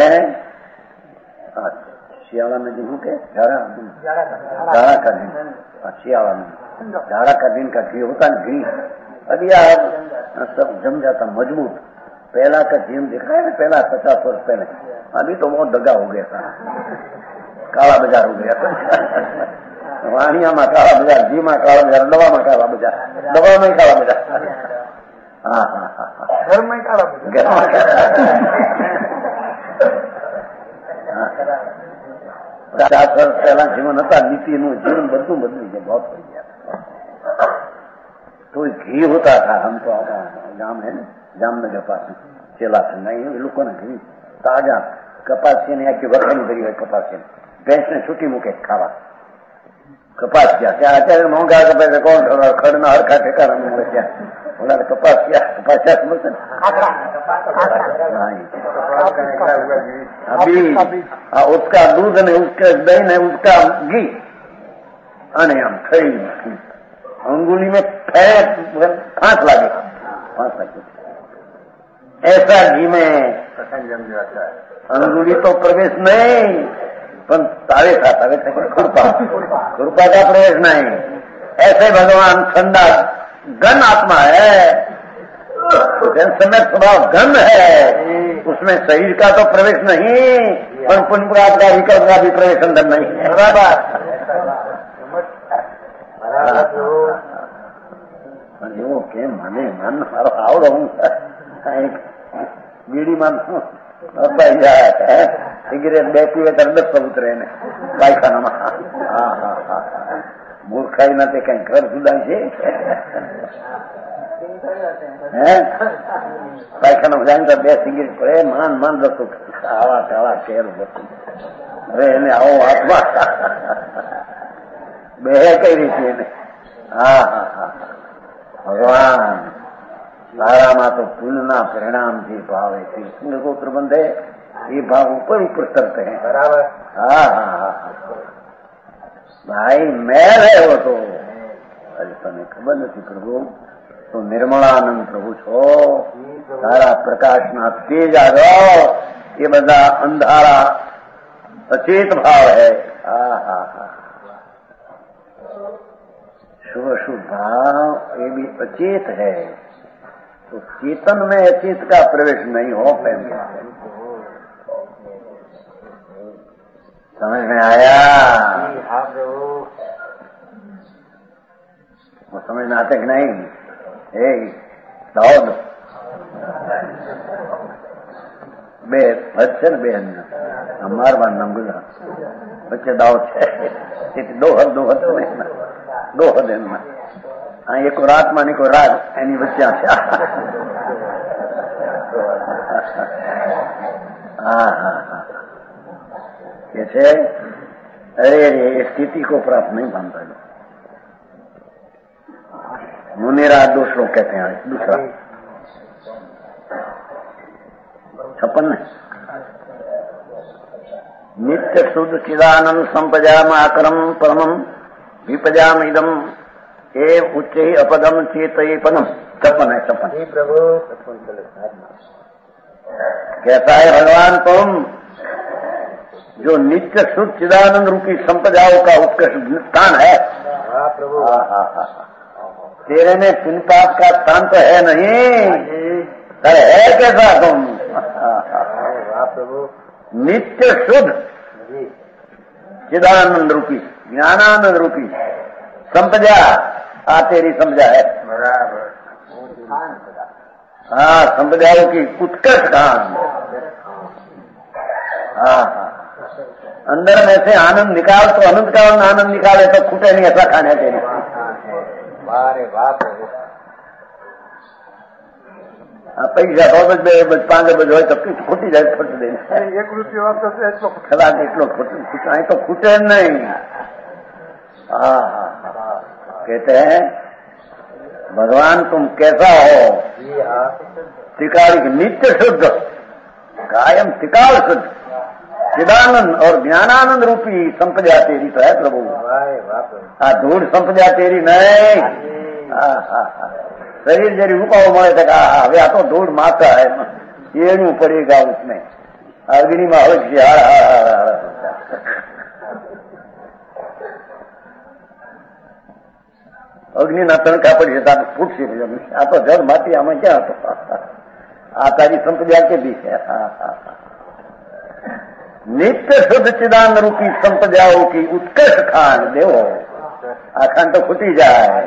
शियाला में दिन के जाड़ा जाड़ा का दिन शियाला में जाड़ा का दिन का घी होता है घी अभी यार सब जम जाता मजबूत पहला का जीवन दिखा है ना पहला पचास वर्ष पहले अभी तो बहुत दगा हो गया था काला बाजार हो गया था વાણિયામાં કાળા બજાર, ઘીમાં કાળા બજાર, દવામાં કાળા બજાર, દવામાં કાળા બજાર. હા હા હા હા ઘરમાં કાળા બજાર. ચાર વર્ષ પહેલા જીવન હતા, નીતિનું જીવન બધું બદલી ગયા, બહુ થઈ ગયા. तो घी होता था, हम तो गांव है ना जामनगर पास चेला था नहीं, ये लोगों ने घी ताजा कपासिया ने आखी वर्षनी भरी हुई कपासिया भैंस ने छुट्टी मूके खावा कपास क्या क्या અત્યારે મોંઘા કપાસ કોણ ખડના હરખા ઠેકાણા મળે ત્યાં ઓલા કપાસ क्या कपासिया समझते अभी उसका दूध ने उसका दही ने उसका घी अने हम खरी अंगुली में फांस लागे फांस लागे ऐसा घी में अंगुली तो प्रवेश नहीं पर तावे था तावे था खुरपा खुरपा का प्रवेश नहीं. ऐसे भगवान ठंडा घन आत्मा है, समय स्वभाव घन है, उसमें शरीर का तो प्रवेश नहीं पर पुण्यपुरात का विकल्प का भी प्रवेश अंदर नहीं है. बराबर એવો કેમ મને મન મારો આવડો હું બીડી માં અપાઈ જાય સિગરેટ બે પીવે ત્યારે દસ ઉતરે ને પાયખાનામાં. હા હા હા મૂર્ખાઈ ના તે કઈ ઘર જુદા છે હે પાયખાનામાં જાય તો બે સિગરેટ પડે માન માન દસો આવા કાળા કેર બધું. હવે એને આવો હાથમાં બે કઈ રીતે એને. હા હા હા ભગવાન સારામાં તો પુણ્યના પરિણામથી ભાવ है कृष्ण गोत्र बंधे ये भाव ऊपर ऊपर करते हैं. बराबर. हाँ हाँ हाँ भाई मैल है वो तो अरे तने खबर नहीं प्रभु तो निर्मलानंद प्रभु छो सारा प्रकाशना तेज आ गयो ये बधा अंधारा अचेत भाव है. हाँ हाँ हाँ शुभ शुभ भाव ये भी अचेत है तो चेतन में अचेत का प्रवेश नहीं हो पाएगा. समझ में आया? वो समझ में आते कि नहीं? ए दाऊद बे बच्चे न बेहन हमार बार नाम गुजरा बच्चे दाऊद है दो हद दो हद नहीं ना दो हद એમાં એક રાત માં નીકો રાત એની વચ્ચે છે. હા હા હા ये છે अरे अरे स्थिति को प्राप्त नहीं मानता लोग. मुनेरा दो श्लोक कहते हैं. दूसरा छप्पन में नित्य शुद्ध चिदानंद संपजामाकरम परमम विपजाम इदम ए उच्च ही अपदम चेतये पदम. छप्पन है छप्पन. प्रभु कैसा है भगवान तुम जो नित्य शुद्ध चिदानंद रूपी संपदाओं का उत्कृष्ट स्थान है. हाँ प्रभु. हाँ हाँ हाँ तेरे में चिंता का स्थान तो है नहीं. अरे है कैसा तुम? हाँ प्रभु. नित्य शुद्ध चिदानंद रूपी ज्ञानानंद रूपी संपदा आ तेरी समझा है. बराबर. हाँ संपदाओं की उत्कृष्ट खान. हाँ हाँ अंदर में से आनंद निकाल तो अनंत का आनंद निकाले तो खूटे नहीं ऐसा खाने के लिए. अरे बाप पैसा बहुत पांच बजे हो तो खूटी जाए फट दे एक रुपये खराब એટલો ખૂટાય तो खूटे नहीं. हाँ हाँ हाँ कहते हैं भगवान तुम कैसा हो? त्रिकालिक नित्य शुद्ध कायम त्रिकाल शुद्ध चिदानंद और ज्ञानानंद रूपी संपदा तेरी तो है प्रभु. हाँ धूल संपदा तेरी नहीं. हाँ हाँ हाँ शरीर जरी रुकाओ મળે તો હવે આ તો ધૂળ માત્ર है એનું પડેगा उसमें अग्नि में हो अग्नि ना तड़का पड़ी जता फूटશે આ તો જળ માટી આમાં ક્યાં હતો? આ તારી સંપदा के बीच है. हाँ हाँ नित्य शुद्ध चिदानंद रूपी संपदाओं की उत्कृष्ट खान देवो. आ खांड तो फूटी जाए।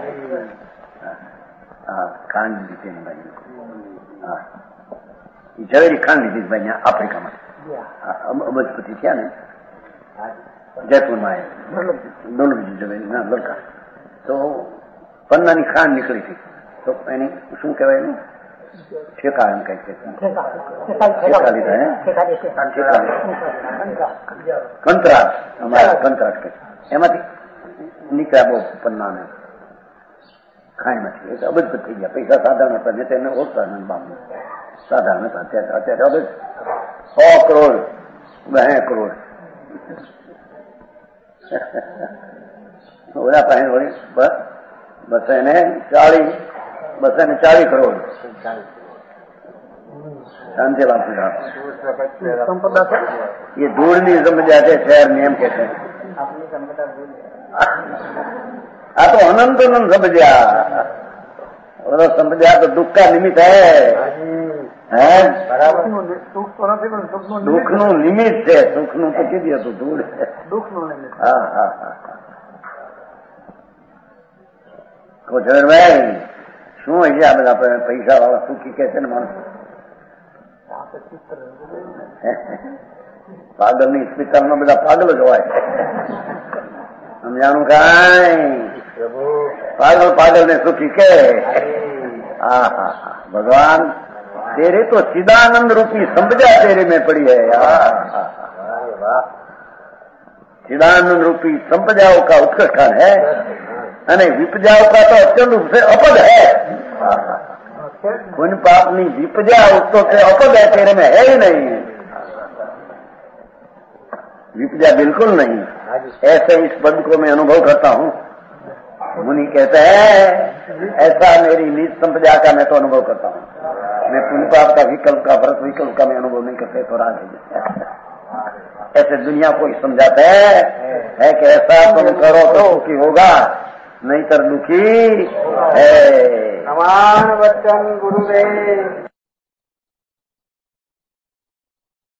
हाँ खांड लीધી ને ભાઈ હા જવેરી ખાંડ લીધી ભાઈ આફ્રિકામાં અબજપતિ થયા ને જયપુરમાં દોલતજી જવેરી ના લડકા તો પન્નાની ખાંડ નીકળી હતી તો એની શું કહેવાય એનું ઠેકા એમ કઈ છે ઠેકા લીધા હે કંતરાટ અમારા કંતરાટ કે એમાંથી નીકળ્યા બહુ પન્નાને ખાંડમાંથી એટલે અબજપત થઈ ગયા પૈસા સાધારણ હતા ને તેને ઓછા બાબુ સાધારણ હતા અત્યારે અત્યારે અબજ સો કરોડ બે કરોડ ઓલા પાસે વળી બસો ને ચાલીસ બસો ને ચાલીસ કરોડ શાંતિ બાપુ ये धूल नहीं समझ आते शहर में एम कहते हैं आ तो अनंत अनंत समझा और समझा तो दुख का निमित्त है दुख નું નિમિત્ત છે સુખ નું તો કીધું હતું ધૂળ દુઃખ નું નિમિત્ત હા હા હા કોચરભાઈ શું હોય છે આ બધા પૈસા વાળા સુખી કે છે ને માણસો પાગલ ની સ્પિતરમાં બધા પાગલ જ હોય સમજાણું કાંઈ પાગલ પાગલ ને સુખી કે હા હા હા भगवान तेरे तो चिदानंद रूपी संपदा तेरे में पड़ी है चिदानंद रूपी संपदाओं का उत्कर्षण है अने विपजाओं का तो अत्यंत रूप से अपद है पुण्य पापनी विपजा उसको से अपद है तेरे में है ही नहीं विपजा बिल्कुल नहीं ऐसे इस पद को मैं अनुभव करता हूँ मुनि कहते हैं ऐसा मेरी निज संपदा का मैं तो अनुभव करता हूँ मैं पुण्य पाप का विकल्प का व्रत विकल्प का मैं अनुभव नहीं करते तो राज ऐसे दुनिया को समझाते हैं है कि ऐसा तुम करो तो सुखी होगा नहीं तर दुखी है। समान वचन गुरुदेव।